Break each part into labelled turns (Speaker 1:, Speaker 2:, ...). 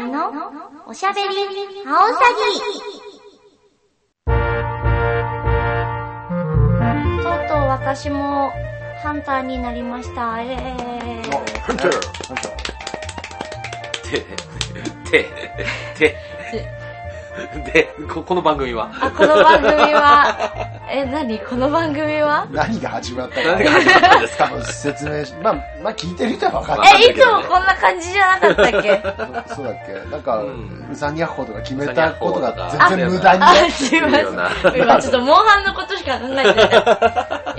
Speaker 1: みのおしゃべりアオサギ。とうとう私もハンターになりました。ハン
Speaker 2: ターで、この番組は
Speaker 1: この番組は何この番組は
Speaker 3: 何が始まったか
Speaker 2: 何が始まったんですか
Speaker 3: 説明し、まあ聞いてる人は分かんない。
Speaker 1: いつもこんな感じじゃなかったっけ
Speaker 3: そうだっけなんか、うさにゃっほとか決めたことが全然無駄に
Speaker 1: すいません。今ちょっとモンハンのことしか考えてない。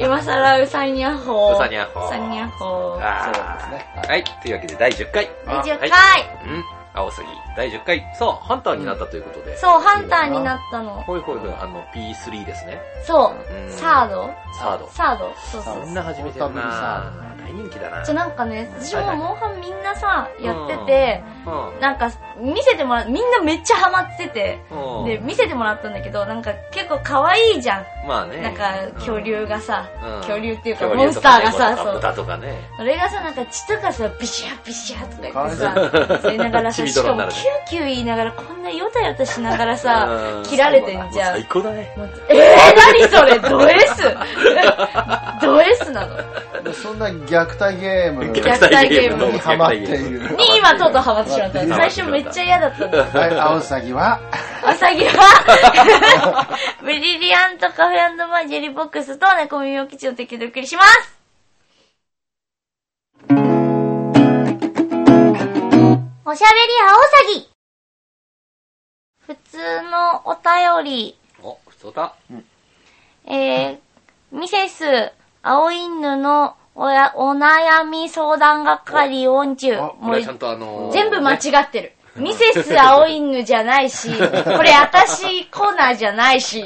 Speaker 1: 今更うさにゃっほ。
Speaker 2: うさにゃっほ。
Speaker 1: うさにゃっほ。
Speaker 3: そうですね。
Speaker 2: はい。というわけで第10回。
Speaker 1: 第10回。
Speaker 2: アオサギ第10回。そう、ハンターになったということで。
Speaker 1: そう、ハンターになったの。
Speaker 2: ほいほいほい、P3 ですね。
Speaker 1: そう。サード。そうそう。
Speaker 2: みんな始めてるな大人気だな。
Speaker 1: なんかね、私もモンハンみんなさ、やってて、なんか、見せてもらう、みんなめっちゃハマってて、で、見せてもらったんだけど、なんか結構可愛いじゃん。
Speaker 2: まあね。
Speaker 1: なんか、恐竜がさ、恐竜っていうか、モンスターがさ、
Speaker 2: そう。豚とかね。
Speaker 1: それがさ、なんか血とかさ、ビシャビシャとか言ってさ、そう言いながらさ、しかもキューキュー言いながら、こんなヨタヨタしながらさ、切られてんじゃん。
Speaker 2: 最高だね。
Speaker 1: 何それド S? ド S なの
Speaker 3: そんな虐待ゲーム
Speaker 1: に
Speaker 3: ハマっている。
Speaker 1: に今とうとうハマってしまった。最初めっちゃ嫌だったんだ。
Speaker 3: はい、アオサギは
Speaker 1: ブリリアントカフェ&バージェリーボックスと猫耳を基地を提供でお送りします。おしゃべりアオサギ。普通のお便り。
Speaker 2: 普通だ。
Speaker 1: ミセス青犬のお悩み相談係40。
Speaker 2: もうちゃんと
Speaker 1: 全部間違ってる。ミセス青犬じゃないし、これ私コーナーじゃないし。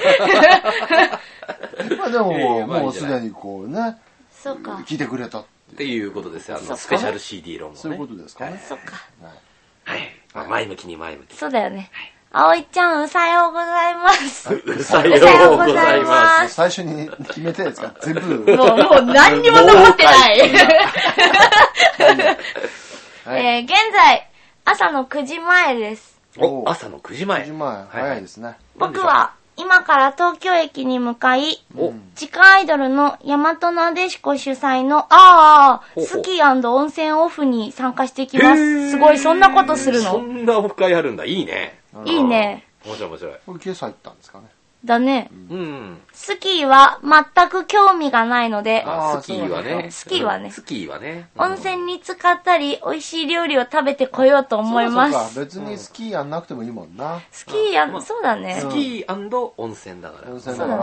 Speaker 3: まあでも、もうすでにこうね、
Speaker 1: そうか。
Speaker 3: 聞いてくれた
Speaker 2: っていうことですよ。スペシャル CD 論もね。
Speaker 3: そういうことですかね。
Speaker 1: そっか。
Speaker 2: はい。前向きに前向き。
Speaker 1: そうだよね。葵ちゃん、うさようございます。
Speaker 2: うさようございます。
Speaker 3: 最初に決めたやつが全部。
Speaker 1: もう何にも残ってない。現在、朝の9時前です。
Speaker 2: 朝の9時前。
Speaker 3: 9時前、早いですね。
Speaker 1: 僕は、今から東京駅に向かい、地下アイドルの大和なでしこ主催の、スキー温泉オフに参加してきます。すごい、そんなことするの？
Speaker 2: そんなオフ会あるんだ。いいね。
Speaker 1: いいね。
Speaker 2: 面白い面白い。
Speaker 3: これ今朝行ったんですかね。
Speaker 1: だね。スキーは全く興味がないので、
Speaker 2: スキーはね。
Speaker 1: 温泉に浸かったり、美味しい料理を食べてこようと思います。
Speaker 3: そうか、別にスキーやんなくてもいいもんな。
Speaker 1: スキーそうだね。
Speaker 2: スキー&温泉だから。
Speaker 3: 温泉だから、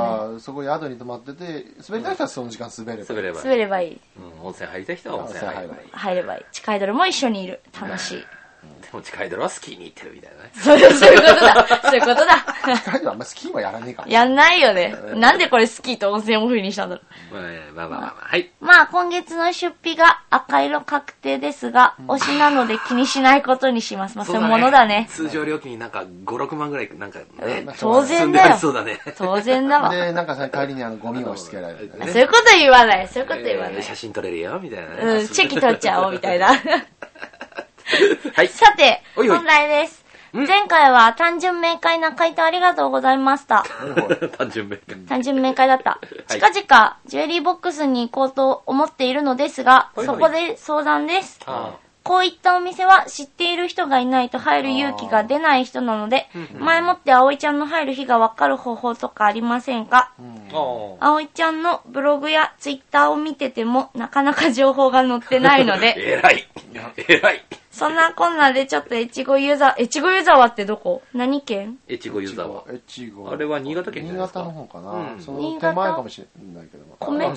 Speaker 3: そこ宿に泊まってて、滑りたい人はその時間滑
Speaker 1: ればいい。
Speaker 2: 温泉入りたい人は温泉入ればいい。
Speaker 1: 入ればいい。地下アイドルも一緒にいる。楽しい。
Speaker 2: でも地下アイドルはスキーに行ってるみたいなね。
Speaker 1: そういうことだ。
Speaker 3: 地下アイドルあんまスキーはやらねえかも。
Speaker 1: やんないよね。なんでこれスキーと温泉オフにしたんだろ
Speaker 2: う。まあ、はい。
Speaker 1: まあ今月の出費が赤色確定ですが、推しなので気にしないことにします。まあそういうものだね。
Speaker 2: 通常料金なんか5、6万ぐらいなんかね。
Speaker 1: 当然だよ。
Speaker 2: そうだね。
Speaker 1: 当然だわ。
Speaker 3: で、なんかさ、帰りにゴミを押し付けられる。
Speaker 1: そういうこと言わない。そういうこと言わない。
Speaker 2: 写真撮れるよ、みたいなね。
Speaker 1: チェキ撮っちゃおう、みたいな。
Speaker 2: はい。
Speaker 1: さて、本題です。前回は単純明快な回答ありがとうございました。
Speaker 2: 単純
Speaker 1: 明快だった。近々、ジュエリーボックスに行こうと思っているのですが、そこで相談です。こういったお店は知っている人がいないと入る勇気が出ない人なので、前もって葵ちゃんの入る日がわかる方法とかありませんか？葵ちゃんのブログやツイッターを見ててもなかなか情報が載ってないので、
Speaker 2: 偉い。
Speaker 1: そんなこんなでちょっと越後湯沢ってどこ？何県？
Speaker 2: 越後湯沢。あれは新潟県じゃないですか。
Speaker 3: 新潟の方かな。その手前かもしれないけど。
Speaker 1: 米？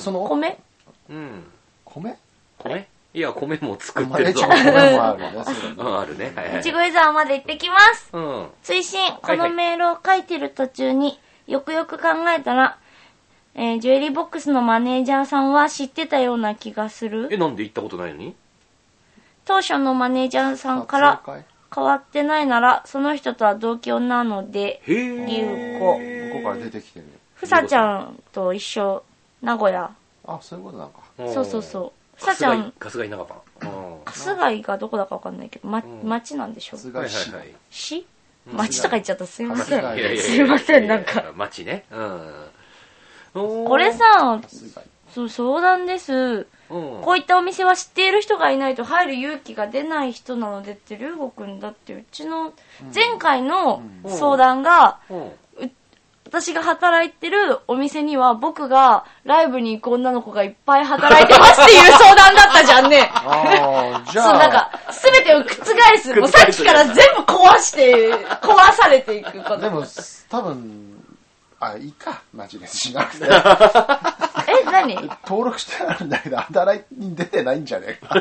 Speaker 2: 米？いや、米も作ってるぞ。
Speaker 3: 米もあるね。
Speaker 1: 越後湯沢まで行ってきます。追伸、このメールを書いてる途中によくよく考えたら、ジュエリーボックスのマネージャーさんは知ってたような気がする。
Speaker 2: なんで行ったことないのに？
Speaker 1: 当初のマネージャーさんから変わってないなら、その人とは同居なので、流子。
Speaker 3: 向こうから出てきてる。
Speaker 1: ふさちゃんと一緒、名古屋。
Speaker 3: あ、そういうことなんか。
Speaker 1: そう。ふさちゃん。
Speaker 2: 春日井長パン。
Speaker 1: 春日井がどこだかわかんないけど、町なんでしょ。
Speaker 3: 春日井市。
Speaker 1: 市町とか言っちゃったすいません。す
Speaker 2: い
Speaker 1: いません、なんか。
Speaker 2: 町ね。
Speaker 1: これさ、そう、相談です。こういったお店は知っている人がいないと入る勇気が出ない人なのでって、りゅうごくんだってうちの前回の相談が、私が働いてるお店には僕がライブに行く女の子がいっぱい働いてますっていう相談だったじゃんね。
Speaker 3: じゃあ。
Speaker 1: そう、なんか、すべてを覆す。もうさっきから全部壊されていくこと。
Speaker 3: でも、多分、いいか、マジでしなくて。
Speaker 1: 何？
Speaker 3: 登録してあるんだけど、働いに出てないんじゃねえか。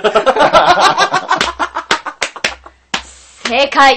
Speaker 1: 正解。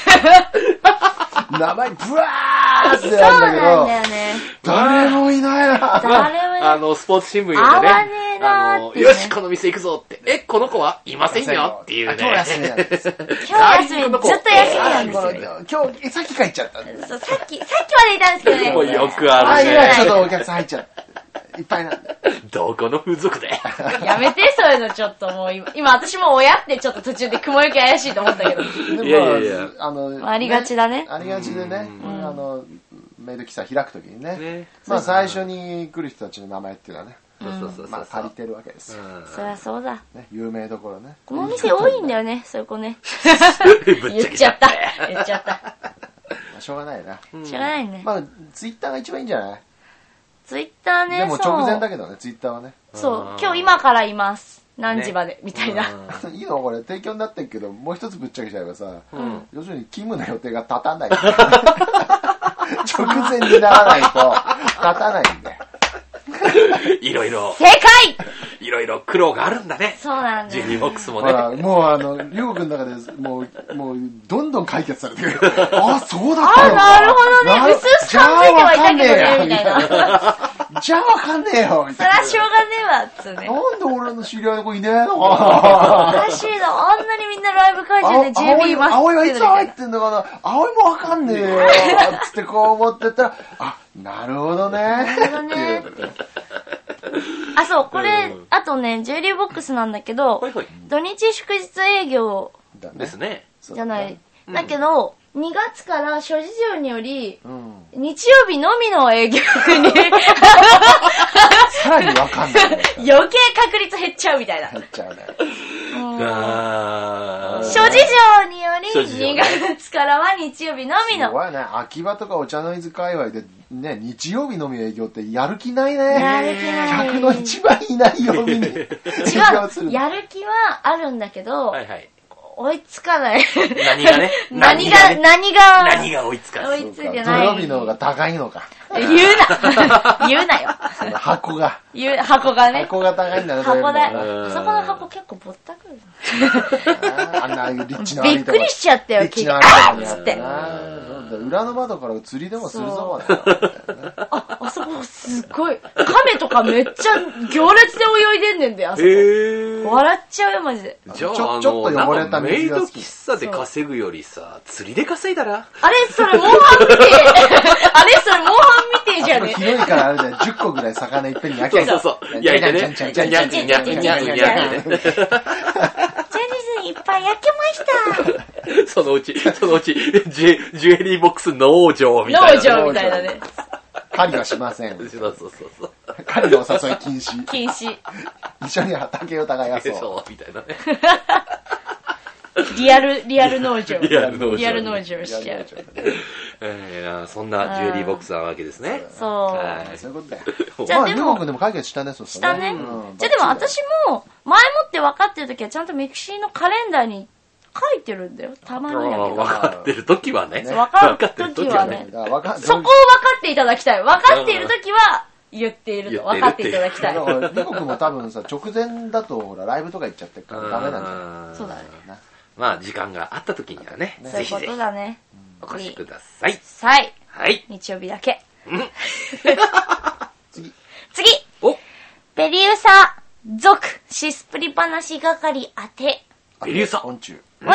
Speaker 3: 名前ブワーってやるんだけど、
Speaker 1: そうなんだよね。
Speaker 3: 誰もいないな。
Speaker 1: 誰もいない。
Speaker 2: スポーツ新聞読んでね。
Speaker 1: 合わねえなーってね。
Speaker 2: よし、この店行くぞって。この子はいませんよっていうね。
Speaker 3: 今日休みなんです。
Speaker 1: 今日休み、ずっと休みなんですよ。
Speaker 3: 今日、さっき帰っちゃったんです。
Speaker 1: そう、さっきまでいたんですけどね。
Speaker 2: もうよくあるね。
Speaker 3: 今ちょっとお客さん入っちゃった。いっぱいなんで。
Speaker 2: どこの風俗で。
Speaker 1: やめて、そういうのちょっともう今私も親ってちょっと途中で雲行き怪しいと思ったけど。
Speaker 2: いやいや
Speaker 1: ありがちだね。
Speaker 3: ありがちでね、メイド喫茶開くときにね、まあ最初に来る人たちの名前っていうのはね、まあ借りてるわけですよ。
Speaker 1: そりゃそうだ。
Speaker 3: 有名どころね。
Speaker 1: このお店多いんだよね、そういう子ね。言っちゃった。言っちゃった。
Speaker 3: しょうがないな。
Speaker 1: しょうがないね。
Speaker 3: まあツイッターが一番いいんじゃない？
Speaker 1: ツイッターね、
Speaker 3: でも直前だけどね、ツイッターはね。
Speaker 1: そう、今日今からいます。何時まで、みたいな。
Speaker 3: いいのこれ、提供になってるけど、もう一つぶっちゃけちゃえばさ、要するに勤務の予定が立たない。直前にならないと、立たないんで。
Speaker 2: いろいろ。
Speaker 1: 正解！
Speaker 2: いろいろ苦労があるんだね。
Speaker 1: そうなんだ。
Speaker 2: ジュニーボックスもね。
Speaker 3: もうりょうくんの中で、もう、どんどん解決されてる。あ、そうだったよ。
Speaker 1: なるほどね。うすうす感づいてはいたけどね、みたいな。
Speaker 3: じゃあわかんねえよ、みたいな。
Speaker 1: そりゃしょうがねえわ、つね。
Speaker 3: なんで俺の知り合いの子いねえの
Speaker 1: おかしいな。あんなにみんなライブ会場で JB 待
Speaker 3: 葵はい
Speaker 1: ってる
Speaker 3: つ入ってんのかな、葵もわかんねえよ。つってこう思ってたら、なるほどね。
Speaker 1: なるほどね。そう、これ、あとね、ジュエリーボックスなんだけど、土日祝日営業
Speaker 2: ですね。
Speaker 1: じゃない。だけど、2月から諸事情により、日曜日のみの営業に
Speaker 3: さらにわかんない。
Speaker 1: 余計確率減っちゃうみたいな。
Speaker 3: 減っちゃうね。
Speaker 1: 諸事情により、2月からは日曜日のみの。
Speaker 3: すごいね。秋葉とかお茶の水界隈で、ね、日曜日のみ営業ってやる気ないね。
Speaker 1: やる気ない。
Speaker 3: 客の一番いない曜日に。違う。
Speaker 1: やる気はあるんだけど、追いつかない。
Speaker 2: 何がね。
Speaker 1: 何が
Speaker 2: 追いつかない。
Speaker 1: 追いついてない。
Speaker 3: 土曜日の方が高いのか。
Speaker 1: 言うなよ。
Speaker 3: 箱が。
Speaker 1: 箱がね。
Speaker 3: 箱が高いんだね。
Speaker 1: 箱だよ。そこの箱結構ぼったくる。
Speaker 3: あんなリッチな
Speaker 1: びっくりしちゃったよ、
Speaker 3: 聞いて。つって。裏の窓から釣りでもするぞ、まで。
Speaker 1: あそこすっごい。亀とかめっちゃ行列で泳いでんねんだよ、あそこ。笑っちゃうよ、マジで。
Speaker 2: じゃあ、
Speaker 3: ちょっと汚れた
Speaker 2: メイド喫茶で稼ぐよりさ、釣りで稼いだら？
Speaker 1: あれ、それモンハンみてえじゃね。
Speaker 3: 広いからあれだよ、10個ぐらい魚いっぺんに焼け
Speaker 2: そう。焼いてね。にゃんにゃんにゃんにゃんにゃんにゃん。
Speaker 1: ジェニーズいっぱい焼けました。
Speaker 2: そのうち、ジュエリーボックス農場みたいな。
Speaker 1: 農場みたいなね。
Speaker 3: 狩りはしません。
Speaker 2: そう。
Speaker 3: 狩りのお誘い禁止。
Speaker 1: 禁止。
Speaker 3: 一緒に畑を耕そう。
Speaker 2: そう、みたいなね。
Speaker 1: リアル農場。
Speaker 2: リアル農
Speaker 1: 場しちゃう。
Speaker 2: そんなジュエリーボックスなわけですね。
Speaker 1: そう。
Speaker 3: そういうことだよ。
Speaker 1: じゃあでも、
Speaker 3: でも解決したね、そう
Speaker 1: したね。じゃあでも私も、前もって分かってる時はちゃんとミクシーのカレンダーに書いてるんだよ。たまにやけど。
Speaker 2: 分かってる時はね。
Speaker 1: 分かってる時はね。そこを分かっていただきたい。分かっている時は、言っていると分かっていただきたい。
Speaker 3: リコ君も多分さ、直前だとほらライブとか行っちゃってるからダメなんじゃない？
Speaker 1: そうだね。
Speaker 2: まあ時間があった時にはね、
Speaker 1: そういうことだね。
Speaker 2: お越しください。
Speaker 1: はい。日曜日だけ。次。ベリウサ、続、シスプリ話係宛て。
Speaker 2: ベリウサ。
Speaker 3: 音中。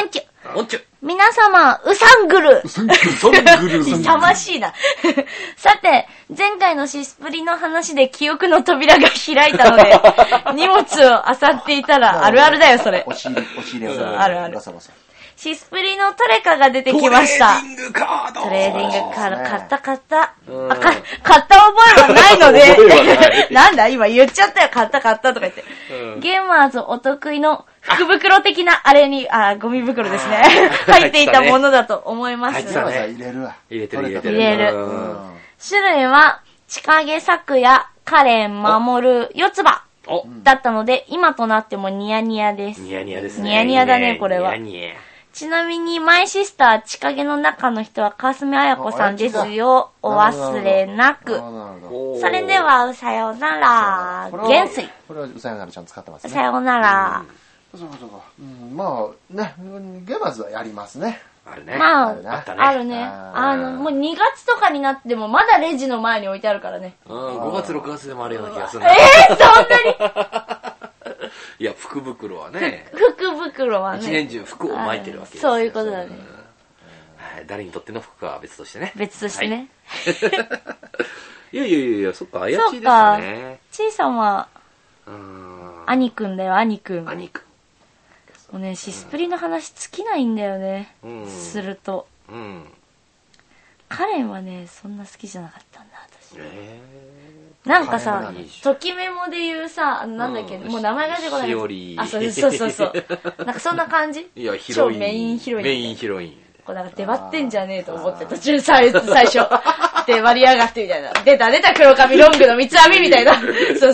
Speaker 2: おんちゅ。
Speaker 1: 皆様、うさんぐる。
Speaker 3: そんぐる。
Speaker 1: 勇ましいな。さて、前回のシスプリの話で記憶の扉が開いたので、荷物を漁っていたら、あるあるだよ、それ。
Speaker 3: 押し入れ
Speaker 1: あるある
Speaker 3: ガサガサ。
Speaker 1: シスプリのトレカが出てきました。
Speaker 2: トレーディングカード。
Speaker 1: トレーディングカード、
Speaker 3: そうですね
Speaker 1: 買った。買った覚えはないので
Speaker 2: 覚えはない、
Speaker 1: なんだ今言っちゃったよ、買ったとか言って。ゲーマーズお得意の福袋的なあれに、ゴミ袋ですね。入っていたものだと思います。
Speaker 3: ガサガサ入れるわ。
Speaker 2: 入れてる。
Speaker 1: 入れる。種類は、千影咲夜、カレン、守、四つ葉だったので、今となってもニヤニヤです。
Speaker 2: ニヤニヤですね。
Speaker 1: ニヤニヤだね、これは。
Speaker 2: ニヤニヤ。
Speaker 1: ちなみに、マイシスター、千影の中の人は、川澄彩子さんですよ。お忘れなく。それでは、さようなら。元帥。
Speaker 3: これはさようならちゃん使ってますね。
Speaker 1: さようなら。
Speaker 3: そうか。まあ、ね、ゲーマーズはやりますね。
Speaker 2: あるね。
Speaker 1: まあ、あるね。
Speaker 3: あ
Speaker 1: もう2月とかになっても、まだレジの前に置いてあるからね。
Speaker 2: 5月、6月でもあるような気がする。
Speaker 1: そんなに
Speaker 2: いや、福袋はね。
Speaker 1: 福袋はね。
Speaker 2: 一年中服を巻いてるわけです。
Speaker 1: そういうことだね。
Speaker 2: 誰にとっての服かは別としてね。
Speaker 1: 別としてね。
Speaker 2: いや、そっか、あやちですかね。
Speaker 1: ちいさんは、兄くんだよ、兄くん。
Speaker 2: 兄くん。
Speaker 1: もうね、シスプリの話尽きないんだよね。すると。カレンはね、そんな好きじゃなかったんだ、私。なんかさ、ときメモで言うさ、なんだっけ、もう名前が出てこない。
Speaker 2: しおり。
Speaker 1: あ、そう。なんかそんな感じ？
Speaker 2: いや、ヒロイン。
Speaker 1: メインヒロイン。
Speaker 2: メインヒロイン。
Speaker 1: こうなんか出張ってんじゃねえと思って、途中最初。出張りやがってみたいな。出た黒髪ロングの三つ編みみたいな。そう。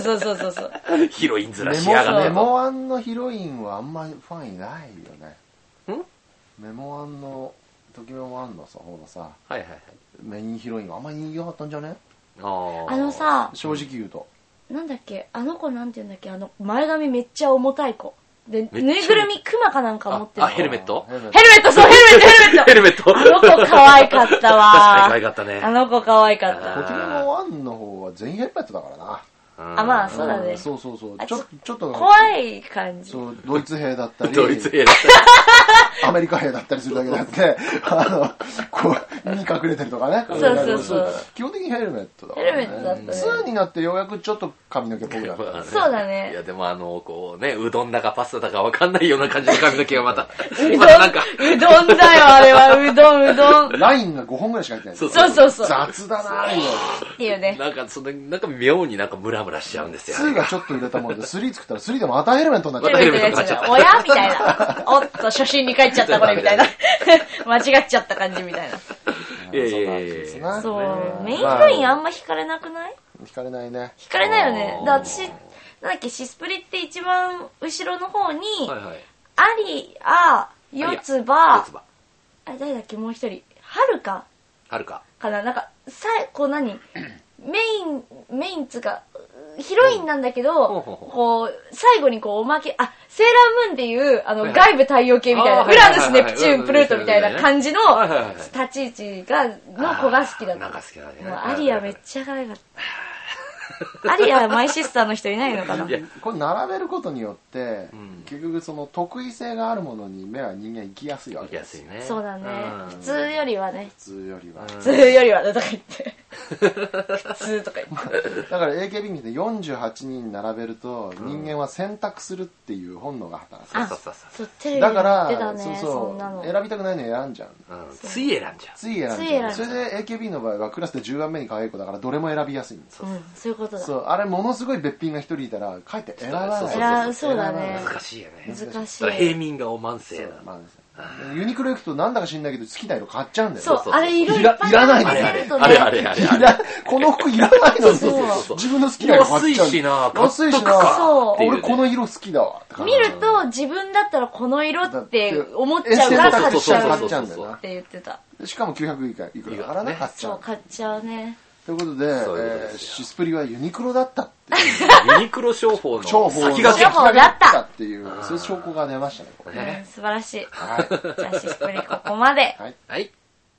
Speaker 2: ヒロイン面しやがって。
Speaker 3: メモアンのヒロインはあんまりファンいないよね。メモアンの、ときメモアンのさ、方のさ、メインヒロインはあんまり人気なかったんじゃね？
Speaker 1: さ、
Speaker 3: 正直言うと。
Speaker 1: なんだっけ、あの子なんて言うんだっけ、前髪めっちゃ重たい子。で、ぬいぐるみクマかなんか持ってる。
Speaker 2: ヘルメット。
Speaker 1: ヘルメット。あの子可愛かったわ。
Speaker 2: 確かに可愛かったね。
Speaker 1: あの子可愛かった。
Speaker 3: ときメモ1の方は全員ヘルメットだからな。
Speaker 1: まあ、そうだね。
Speaker 3: そう。ちょっと。
Speaker 1: 怖い感じ。
Speaker 3: そう、ドイツ兵だったり。アメリカ兵だったりするだけであって、こう、に隠れてるとかね。
Speaker 1: そう。
Speaker 3: 基本的にヘルメットだ。
Speaker 1: ヘルメットだったね。
Speaker 3: 2になってようやくちょっと髪の毛っぽくなった。
Speaker 1: そうだね。
Speaker 2: いや、でもこうね、うどんだかパスタだかわかんないような感じの髪の毛がまた。
Speaker 1: うどんだよ、あれは。うどん。
Speaker 3: ラインが5本ぐらいしか入ってない。
Speaker 1: そう。
Speaker 3: 雑だなぁ、
Speaker 1: っていうね。
Speaker 2: なんか妙にムラムラしちゃうんですよ。
Speaker 3: 2がちょっと入れたもんで、3作ったら3でまたヘルメットになっちゃった。
Speaker 1: ヘルメットになっちゃった。おやみたいな。おっと、初心に帰っちゃったこれみたいな。間違っちゃった感じみたいな。そう。メインヒロインあんま惹かれなくない？
Speaker 3: 惹かれないね。
Speaker 1: 惹かれないよね。私、なんだっけ、シスプリって一番後ろの方に、アリア、四つ葉、あれ誰だっけ、もう一人。はるかかな、なんか、こう何メインつか、ヒロインなんだけど、こう、最後にこうおまけ、セーラームーンっていう、外部太陽系みたいな、ウラヌス、ネプチューン、プルートみたいな感じの立ち位置の子が好きだった。アリアめっちゃ可愛かった。アリアマイシスターの人いないのかな？
Speaker 3: これ並べることによって、結局その得意性があるものに目は人間行きやすいわけですよね。
Speaker 1: そうだね。普通よりはね。
Speaker 3: 普通よりは
Speaker 1: ねとか言って。普通とか言って。
Speaker 3: だから AKB 見て48人並べると、人間は選択するっていう本能が働く。
Speaker 1: そう。
Speaker 3: だから、
Speaker 1: そう
Speaker 3: 選びたくないの選んじゃう。
Speaker 2: つい選んじ
Speaker 3: ゃう。それで AKB の場合はクラスで10番目に可愛い子だからどれも選びやすいんです。
Speaker 1: そういうことだ。
Speaker 3: そう、あれものすごいべっぴんが一人いたら、かえって選ばない。
Speaker 1: そうだね。
Speaker 2: 難しいよね。
Speaker 1: 難しい。
Speaker 2: 平民がお慢性だ。
Speaker 3: ユニクロ行くとなんだか知んないけど好きな色買っちゃうんだよ。
Speaker 1: そう、あれ色いっぱい
Speaker 3: いらないの。
Speaker 2: あれ。
Speaker 3: この服いらないのに、自分の好きな色買っちゃう。
Speaker 2: 安いしな。
Speaker 3: 俺この色好きだわ。
Speaker 1: 見ると自分だったらこの色って思っちゃうから買っちゃうんだよって言ってた。
Speaker 3: しかも900いくらだからね、買っちゃう。
Speaker 1: そう、買っちゃうね。
Speaker 3: ということで、シスプリはユニクロだったっていう。
Speaker 2: ユニクロ商法の
Speaker 1: 先駆けだった
Speaker 3: っていう、そういう証拠が出ましたね、これね。
Speaker 1: 素晴らしい。じゃあシスプリここまで。
Speaker 2: はい。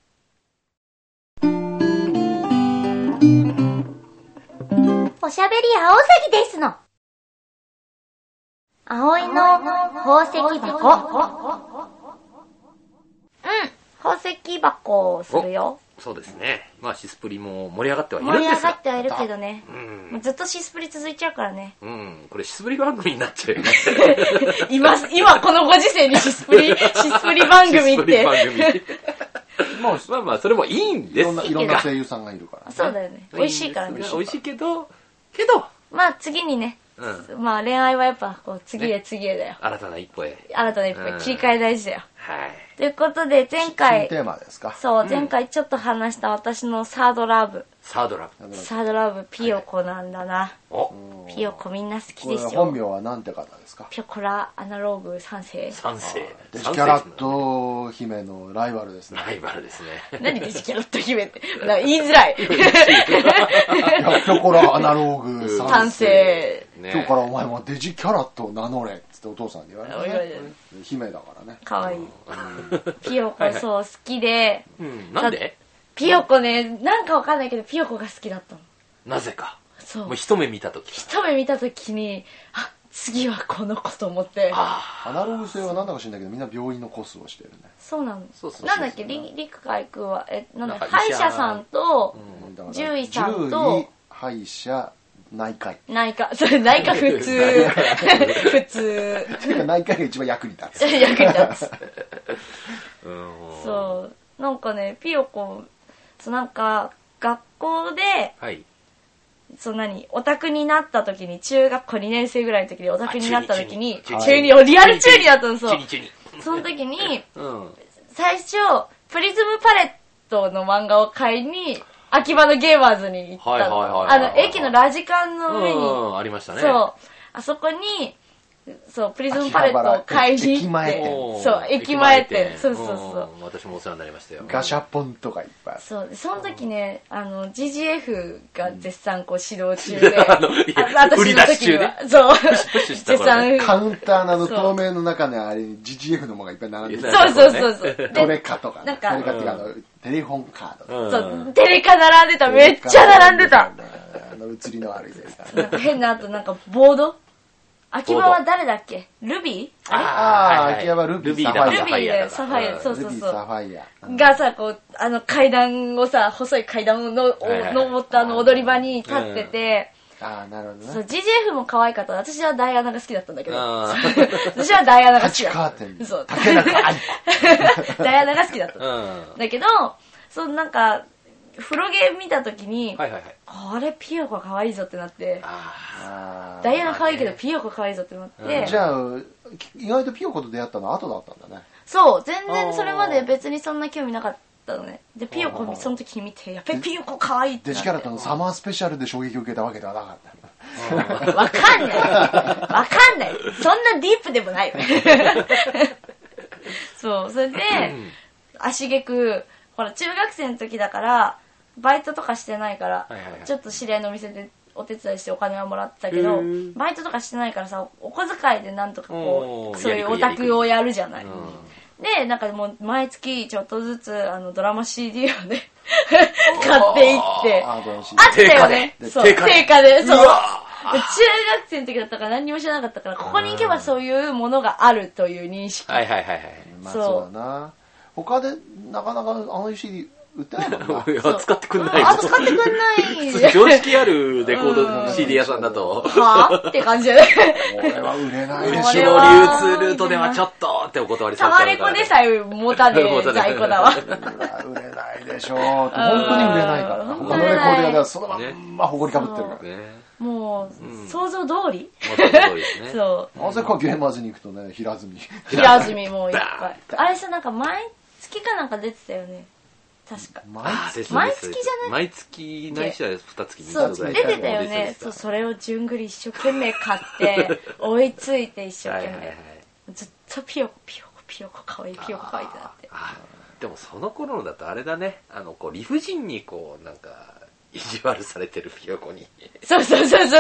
Speaker 1: おしゃべり青崎ですの。葵の宝石箱。 石箱をするよ。
Speaker 2: そうですね。まあシスプリも盛り上がってはいるん
Speaker 1: 盛り
Speaker 2: ですが。
Speaker 1: 上がってはいるけどね。もうずっとシスプリ続いちゃうからね。
Speaker 2: これシスプリ番組になっちゃうよね。
Speaker 1: 今このご時世にシスプリ番組って。シスプリ番組。
Speaker 2: まあまあ、それもいいんですけど。
Speaker 3: いろんな声優さんがいるから、ね。
Speaker 1: そうだよね。美味しいからね。
Speaker 2: 美味しいけど、
Speaker 1: まあ次にね、まあ恋愛はやっぱこう次へだよ。
Speaker 2: 新たな一歩へ。
Speaker 1: 切り替え大事だよ。
Speaker 2: はい。
Speaker 1: ということで前回、
Speaker 3: 新テーマですか。
Speaker 1: そう、前回ちょっと話した私のサードラブ、ピヨコなんだな。ピヨコみんな好きでしょ。
Speaker 3: 本名はなんて方ですか。
Speaker 1: ピョコラアナログ3世。
Speaker 3: デジキャラット姫のライバルですね。
Speaker 1: 何デジキャラット姫って。言いづらい。
Speaker 3: ピョコラアナログ3世。今日からお前もデジキャラットを名乗れっつってお父さんに言われて、ね。姫だからね。
Speaker 1: かわいい。ピヨコそう好きで。
Speaker 2: なんで？
Speaker 1: ピヨコね、なんかわかんないけどピヨコが好きだったの。
Speaker 2: なぜか。
Speaker 1: そう。
Speaker 2: もう一目見たとき
Speaker 1: に、あ、次はこの子と思って。
Speaker 3: アナログ性はなんだか知んないけど、みんな病院のコスをしてるね。
Speaker 1: そうなの。なんだっけ、リクカイ君は、なんだっけ、歯医者さんと、獣医さんと、
Speaker 3: 歯医者、内科医。
Speaker 1: それ内科普通。普通。
Speaker 3: 内科医が一番役に立つ。
Speaker 1: そう。なんかね、ピヨコ、なんか、学校で、オタクになった時に、中学校2年生ぐらいの時にオタクになった時に、リアル中にだったの、そう。その時に、最初、プリズムパレットの漫画を買いに、秋葉のゲーマーズに行ったの。駅のラジカンの上に、
Speaker 2: ありましたね。
Speaker 1: そう、あそこに、そう、プリズムパレットを買いに
Speaker 3: 駅前店。
Speaker 1: そう、駅前店。そう。
Speaker 2: 私もお世話になりましたよ。
Speaker 3: ガシャポンとかいっぱいある。
Speaker 1: そう、その時ね、GGF が絶賛こう指導中で、私の時には、そう、絶賛。
Speaker 3: カウンターの透明の中にあれ、GGF のものがいっぱい並んでる。
Speaker 1: そう。
Speaker 3: トレカとか。トレカっていうか、テレフォンカード。
Speaker 1: そう、テレカ並んでた。めっちゃ並んでた。
Speaker 3: 映りの悪いです
Speaker 1: から。変な、あとなんかボード秋葉は誰だっけ？ルビー？
Speaker 3: 秋葉はルビー、サファイア。
Speaker 1: ルビーでサファイア、そう。
Speaker 3: ルビー、サファイア。
Speaker 1: がさ、こう、階段をさ、細い階段を登った踊り場に立ってて、
Speaker 3: なるほどね。
Speaker 1: そう、GGF も可愛かった。私はダイアナが好きだったんだけど。私はダイアナが好きだった。
Speaker 3: カーテン。そう。竹中愛子。
Speaker 1: ダイアナが好きだった。だけど、そうなんか、風呂ゲー見たときに、これピヨコ可愛いぞってなって、ダイアナ可愛いけどピヨコ可愛いぞってなって。
Speaker 3: じゃあ、意外とピヨコと出会ったのは後だったんだね。
Speaker 1: そう、全然それまで別にそんな興味なかったのね。で、ピヨコその時に見て、やっぱりピヨコ可愛いって。
Speaker 3: デジキャラットのサマースペシャルで衝撃を受けたわけではなかった。
Speaker 1: わかんない。そんなディープでもない。そう、それで、足げく、ほら、中学生の時だから、バイトとかしてないから、ちょっと知り合いのお店でお手伝いしてお金はもらってたけど、バイトとかしてないからさ、お小遣いでなんとかこう、そういうオタクをやるじゃない。で、なんかもう毎月ちょっとずつドラマ CD をね、買っていって、あったよね。そう、定価で、そう。中学生の時だったから何にも知らなかったから、ここに行けばそういうものがあるという認識。
Speaker 3: まあそうだな。他でなかなかCD 売ってないもんな。
Speaker 2: 使ってくんない。
Speaker 1: 使ってくんない。
Speaker 2: 常識あるレコード CD 屋さんだと。
Speaker 1: はぁって感じで。
Speaker 3: これは売れないでしょ。
Speaker 2: うちの流通ルートではちょっとってお断りされた。
Speaker 1: タワレコでさえ持たねえ在庫だわ。
Speaker 3: 売れないでしょ。本当に売れないから。他のレコード屋ではそのまんま埃かぶってるから。
Speaker 1: もう、想像通り
Speaker 3: そう。なぜかゲーマーズに行くとね、平積み
Speaker 1: もういっぱい。あれさ、なんか毎月かなんか出てたよね。確か。毎月じゃない？
Speaker 2: 毎月ないしは2月に2つぐらい。
Speaker 1: 出てたよね。そう、それをじゅんぐり一生懸命買って、追いついて一生懸命。ずっとピヨコかわいいってなって。
Speaker 2: でもその頃のだとあれだね、理不尽にこう、なんか、意地悪されてるピヨコに。
Speaker 1: そう。そう、理不尽。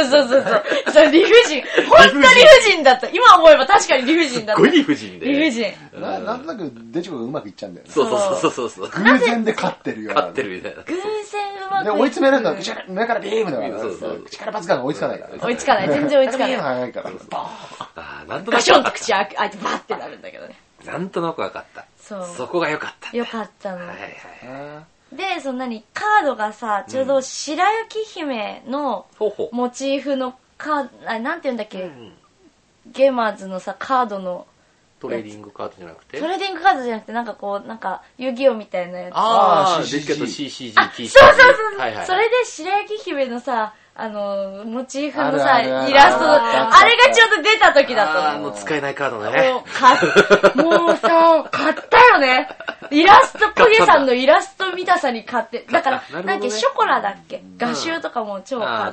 Speaker 1: 本当理不尽だった。今思えば確かに理不尽だった。
Speaker 2: すっごい理不尽で。
Speaker 1: 理不尽。
Speaker 3: なんとなくデジコがうまくいっちゃうんだよね。
Speaker 2: そう。
Speaker 3: 偶然で勝ってるよ。
Speaker 2: 勝ってるみたいな。
Speaker 1: 偶然うまく。
Speaker 3: で、追い詰めるんだ。上からビームだから。口からパスが追いつかないから。
Speaker 1: 追いつかない。全然追いつかない。
Speaker 3: 早いから。
Speaker 2: なんとなく。
Speaker 1: ガションと口開いてバーってなるんだけどね。
Speaker 2: なんとなくわかった。そこが良かった。
Speaker 1: 良かったの。
Speaker 2: はいはいはい。
Speaker 1: で、そんなにカードがさ、ちょうど白雪姫のモチーフのなんて言うんだっけ、ゲーマーズのさ、カードの
Speaker 2: トレーディングカードじゃなくて、
Speaker 1: トレーディングカードじゃなくて、なんかこう、なんか遊戯王みたいなやつ。
Speaker 2: ああ、デジケット CCG。
Speaker 1: そうそうそう。はいはい、それで白雪姫のさ、モチーフのさ、イラストの、あれがちょうど出た時だったの。
Speaker 2: 使えないカードね。
Speaker 1: もうさ、買ったよね。イラスト、コゲさんのイラスト見たさに買って、だから、なんかショコラだっけ、画集とかも超買って。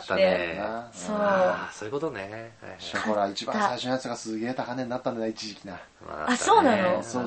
Speaker 2: そう。そういうことね。
Speaker 3: ショコラ一番最初のやつがすげえ高値になったんだね、一時期な。
Speaker 1: あ、そうなの？
Speaker 3: そう、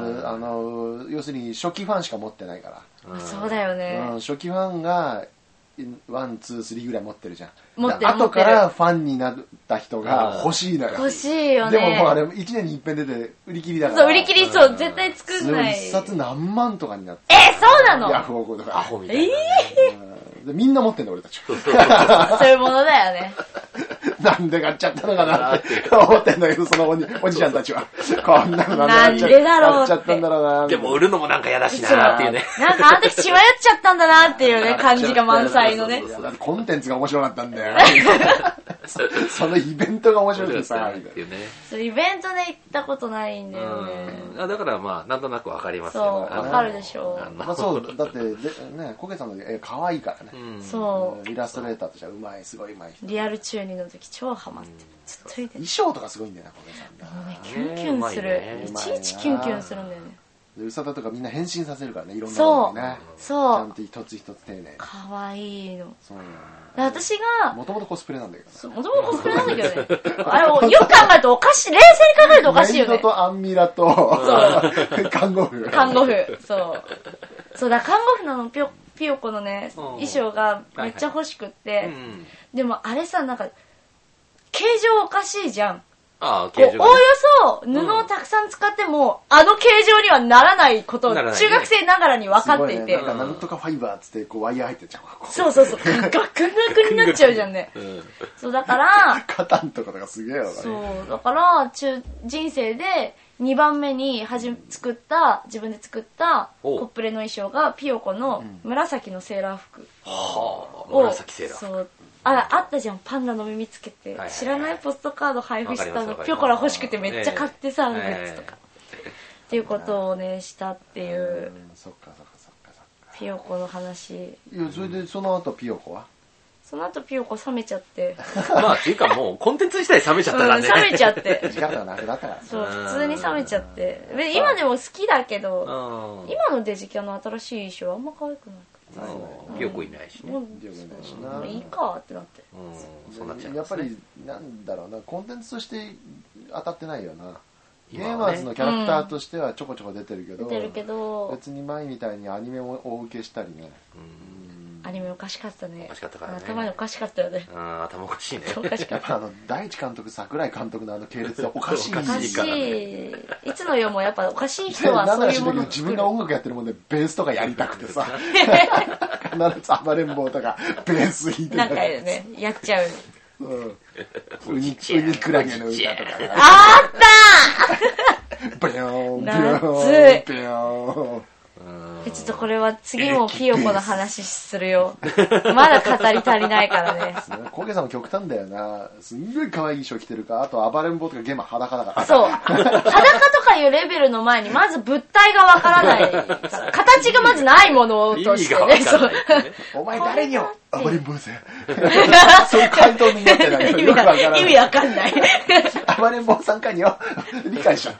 Speaker 3: 要するに初期ファンしか持ってないから。
Speaker 1: そうだよね。
Speaker 3: 初期ファンが、1、2、3ぐらい持ってるじゃん。
Speaker 1: 持ってる。
Speaker 3: 後からファンになった人が欲しいのよ。
Speaker 1: 欲しいよね。
Speaker 3: でももうあれ1年に一遍出て売り切りだから。
Speaker 1: そう、売り切り、そう、絶対作んない。
Speaker 3: 一冊何万とかになって。
Speaker 1: そうなの？
Speaker 3: ヤフオクとか。
Speaker 2: アホみたいな。
Speaker 3: でみんな持ってんの俺たち。
Speaker 1: そういうものだよね。
Speaker 3: なんで買っちゃったのかなって思ってんだけど、そのおじちゃんたちは。こんなの
Speaker 1: なんでだろうって。
Speaker 3: 買っちゃったんだろうな。
Speaker 2: でも売るのもなんか嫌だしなっていうね。
Speaker 1: なんかあの時血迷っちゃったんだなっていうね、感じが満載のね。
Speaker 3: コンテンツが面白かったんだよ。そのイベントが面白くてさ、みたいな。
Speaker 1: そう、イベントで行ったことないんだよね。
Speaker 2: だからまあ、なんとなくわかります
Speaker 1: よ。そう、わかるでしょ。
Speaker 3: まあそう、だって、ね、コケさんの絵可愛いからね。
Speaker 1: そう。
Speaker 3: イラストレーターとしてはうまい、すごいうまい。
Speaker 1: リアル中二の時超ハマって。ずっと見て。
Speaker 3: 衣装とかすごいんだよな、コケさん。
Speaker 1: もうね、キュンキュンする。いちいちキュンキュンするんだよね。
Speaker 3: うさだとかみんな変身させるからね、いろんなものね。
Speaker 1: そう。
Speaker 3: ちゃんと一つ一つ丁寧に。
Speaker 1: かわいいの。
Speaker 3: そう
Speaker 1: 私が、
Speaker 3: もともとコスプレなんだけど。
Speaker 1: もともとコスプレなんだけどね。あれ、よく考えるとおかしい。冷静に考えるとおかしいよね。
Speaker 3: メイドとアンミラと、看護婦。
Speaker 1: 看護婦。そう。そうだ、看護婦なの、ピヨコのね、衣装がめっちゃ欲しくって。でもあれさ、なんか、形状おかしいじゃん。
Speaker 2: ああ、
Speaker 1: おおよそ布をたくさん使っても、あの形状にはならないことを中学生ながらに分かっていて。
Speaker 3: なんとかファイバーっつってこうワイヤー入ってっちゃう。
Speaker 1: そうそうそう。ガクガクになっちゃうじゃんね。そうだから、
Speaker 3: カタンとかがすげえわ。
Speaker 1: そう、だから、人生で2番目に自分で作ったコップレの衣装がピヨコの紫のセーラー服。
Speaker 2: はあ、紫セーラー服。
Speaker 1: そう。あったじゃん、パンダの耳つけて。知らないポストカード配布したの、ピョコラ欲しくてめっちゃ買ってさ、グッズとか。っていうことをね、したっていう。
Speaker 3: そっか。
Speaker 1: ピヨコの話。
Speaker 3: いや、それでその後ピヨコは？
Speaker 1: その後ピヨコ冷めちゃって。
Speaker 2: まあ、っていうかもうコンテンツ自体冷めちゃったからね。
Speaker 1: 冷めちゃって。
Speaker 3: 時間がなくなったから。
Speaker 1: そう、普通に冷めちゃって。今でも好きだけど、今のデジキャの新しい衣装あんま可愛くない。
Speaker 2: ピヨコいないしね。
Speaker 1: いいかってなって。
Speaker 3: やっぱりなんだろうな、コンテンツとして当たってないよな。ゲーマーズのキャラクターとしてはちょこちょこ出てるけど、別に前みたいにアニメも大受けしたりね。
Speaker 1: アニメおかしかったね。
Speaker 2: おかしかったからね。
Speaker 1: 頭おかしかったよね。
Speaker 2: 頭おかしいね。
Speaker 1: おかしかった。
Speaker 3: 第一監督、桜井監督の系列はおかしい。
Speaker 1: おかしい。いつの世もやっぱおかしい人はそういうもの。
Speaker 3: 自分が音楽やってるもんでベースとかやりたくてさ。必ず暴れん坊とかベース弾いて
Speaker 1: なんかね、やっちゃう。
Speaker 3: ウニクラゲの歌とか。
Speaker 1: あった
Speaker 3: ービヨーン、ビヨーン、ビヨーン。
Speaker 1: ちょっとこれは次もピヨコの話するよ。まだ語り足りないからね。
Speaker 3: コゲさんも極端だよな。すんごい可愛い衣装着てるか、あと暴れん坊とかゲーマー裸だから。
Speaker 1: そう。裸とかいうレベルの前に、まず物体がわからない。形がまずないものとしてね。
Speaker 3: お前誰によ暴れん坊ぜ。そういう回答になってない。よくわからない。
Speaker 1: 意味わかんない。
Speaker 3: 暴れん坊さんかによ。理解しちゃった。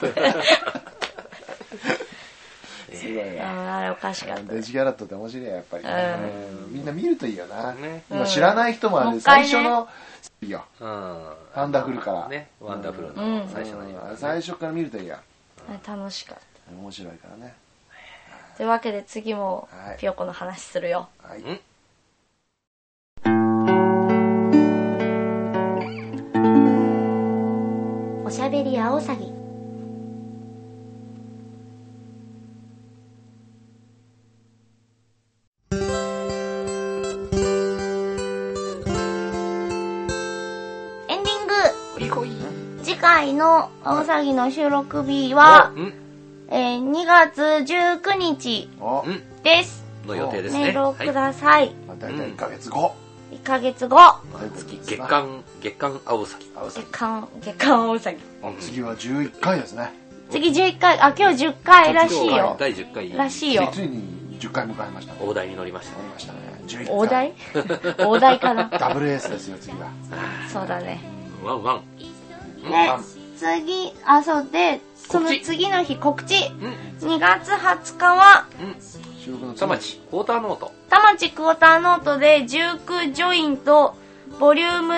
Speaker 3: すごいね。
Speaker 1: あれおかしかった。
Speaker 3: デジギャラットって面白いやっぱり。みんな見るといいよな。今知らない人もある。最初のいいよ。ワンダフルから。
Speaker 2: ね、ワンダフルの最初の。
Speaker 3: 最初から見るといいや。
Speaker 1: 楽しかった。
Speaker 3: 面白いからね。
Speaker 1: というわけで次もピヨコの話するよ。
Speaker 3: はい。
Speaker 1: おしゃべりアオサギ。次回のアオサギの収録日は、 2月19日です。
Speaker 2: の予定ですね。
Speaker 1: メールをください。
Speaker 3: だいたい1ヶ月後。
Speaker 1: 1ヶ月後。
Speaker 2: 月間青崎。
Speaker 1: 月間青崎。
Speaker 3: 次は11回ですね。
Speaker 1: 次11回、今日10回らしいよ。
Speaker 2: 第10回。
Speaker 1: らしいよ。
Speaker 3: ついに10回迎えましたね。
Speaker 2: 大台に乗りました
Speaker 3: ね。
Speaker 1: 大台大台かな。
Speaker 3: ダブルエースですよ、次は。
Speaker 1: そうだね。
Speaker 2: ワンワン。
Speaker 1: で、次、そうで、その次の日告知。2月20日は、
Speaker 2: 田町クォーターノート。
Speaker 1: 田町クォーターノートで、ジュークジョイント、ボリューム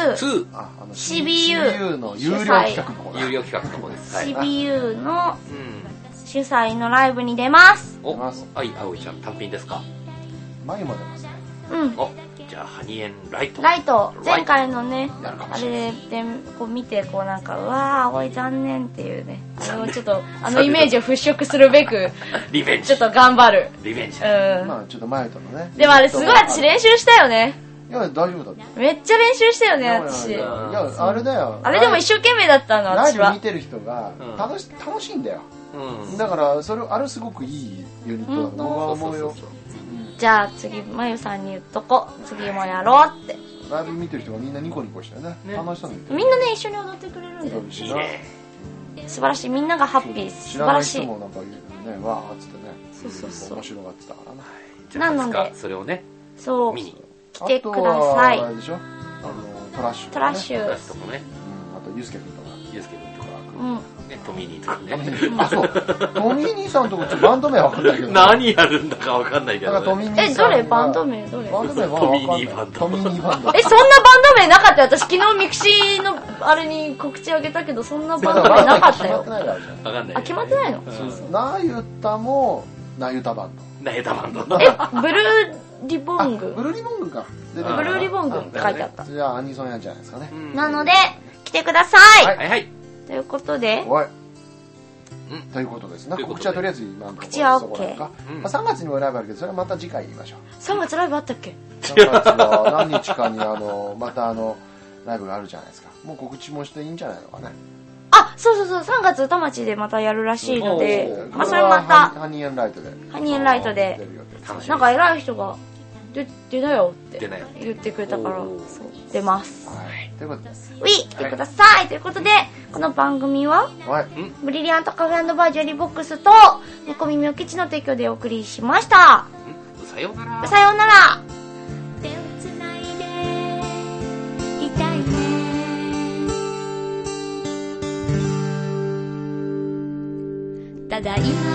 Speaker 1: 2、CBU
Speaker 3: の有料企画の方
Speaker 2: 有料企画の方です。
Speaker 1: CBU の主催のライブに出ます。
Speaker 2: お、はい、葵ちゃん単品ですか？
Speaker 3: 前も出ますね。
Speaker 1: お、
Speaker 2: じゃあハニエンライト。
Speaker 1: 前回のね、あれでこう見てこうなんかうわー葵残念っていうね、ちょっとイメージを払拭するべく
Speaker 2: リベンジ
Speaker 1: ちょっと頑張る。
Speaker 2: リベンジ。
Speaker 3: まあちょっと前とのね。
Speaker 1: でもあれすごい私練習したよね。
Speaker 3: いや大丈夫だった。
Speaker 1: めっちゃ練習したよね私。
Speaker 3: いやあれだよ。
Speaker 1: あれでも一生懸命だったの私は。
Speaker 3: ライブ見てる人が楽しいんだよ。だからあれすごくいいユニットだと僕は思うよ。
Speaker 1: じゃあ次まゆさんに言っとこう。次もやろうって。
Speaker 3: ライブ見てる人がみんなニコニコしてね。楽しそうに見てる。
Speaker 1: みんなね一緒に踊ってくれるんだよ。素晴らしい。みんながハッピー。素晴らしい。
Speaker 3: 知らない人もなんかねわーっつってね。そう面白がってたから
Speaker 1: な。なので
Speaker 2: それをね
Speaker 1: そう
Speaker 2: 見に
Speaker 1: 来てください。
Speaker 3: あとはあれでしょ。トラッシュ。
Speaker 1: トラッシュ。
Speaker 2: とかね。
Speaker 3: あとユースケ君とか。
Speaker 2: トミーニーとかね。
Speaker 3: あ、そう。トミーニーさんとこバンド名わかんないけど。
Speaker 2: 何やるんだかわかんないけど。
Speaker 1: どれバンド名どれ？
Speaker 3: バンド名は
Speaker 2: トミーニーバンド。
Speaker 3: トミーニーバンド。
Speaker 1: そんなバンド名なかったよ。私昨日ミクシーのあれに告知あげたけどそんなバンド名なかったよ。
Speaker 3: 決まってないからじゃん。
Speaker 2: わかんない。
Speaker 1: 決まってないの？
Speaker 3: なゆたもなゆたバンド。
Speaker 2: なゆたバンド。
Speaker 1: ブルーリボング。
Speaker 3: ブルーリボングか。
Speaker 1: ブルーリボングって書いてあった。
Speaker 3: じゃあアニソンやんじゃないですかね。
Speaker 1: なので来てください。
Speaker 2: はいはい。
Speaker 1: ということで。
Speaker 3: ということですね。告知はとりあえず今のところ
Speaker 1: 口は OK。
Speaker 3: 3月にもライブあるけどそれはまた次回言いましょう。
Speaker 1: 3月ライブあったっけ
Speaker 3: ？3月は何日かにまたライブがあるじゃないですか。もう告知もしていいんじゃないのかね。
Speaker 1: そう3月田町でまたやるらしいので、それまた
Speaker 3: ハニエンライトで
Speaker 1: なんか偉い人が出なよって言ってくれたから出ます。
Speaker 3: ということで
Speaker 1: 来てください。ということでこの番組はブリリアントカフェバージョリーボックスとニコミミオキチの提供でお送りしました。
Speaker 2: さようなら。
Speaker 1: さようなら。
Speaker 4: 手をつないでいたいね。ただ今